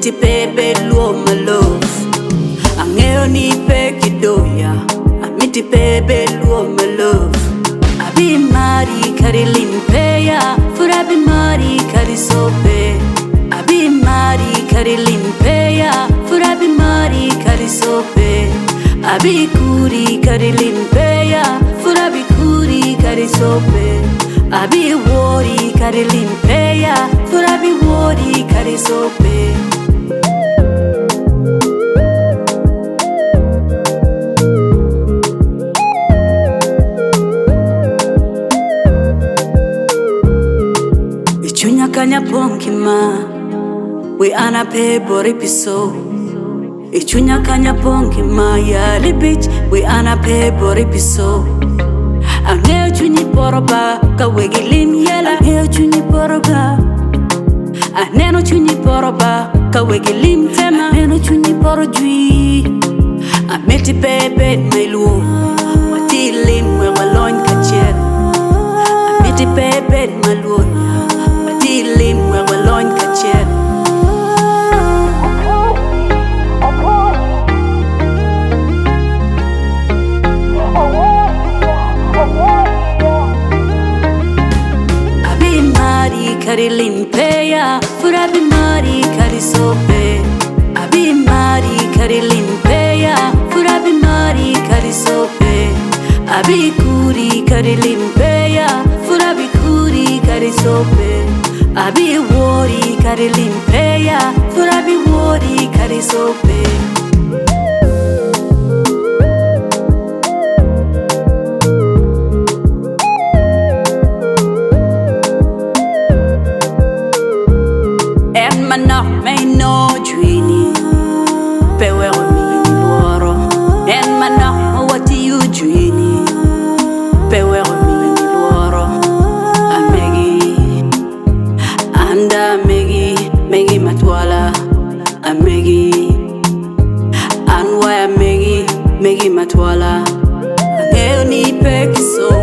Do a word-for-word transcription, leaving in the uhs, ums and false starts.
Amiti pepe luo my love. Angeo ni pe kidoya. Amiti pepe luo my love. Abi mari kari limpeya. Fura bi mari kari sope. Abi mari kari limpeya. Fura bi mari kari sope. Abi kuri kari limpeya. Fura bi kuri kari sope. Abi wori kari limpeya. Fura bi wori kari sope. Ichunya kanya ponkima. We ana pe bori piso. Ichunya kanya ponkima ya libich. We ana pe bori piso. Angeo chunyi poroba ka wegilim yela. Angeo chunyi poroba. Aneno chunyi poroba ka wegilim tema. Aneno chunyi porojui. Ameti pepe mailuo. Matilim we walon kacher. Ameti pepe maluo. Matilim we walon kacher. Kari limpeya, fura bi mari kari sope. Abi mari kari limpeya, fura bi mari kari sope. Abi kuri kari limpeya, fura bi kuri kari sope. Abi wori kari limpeya, fura bi wori kari sope. Mana may no dreamy. Pewe mi luoro. En mana what you dreamy. Pewe mi luoro. Amegi. Anda megi. Megi matwala. Amegi. Anwa megi. Megi matwala. Angeo ni pekiso.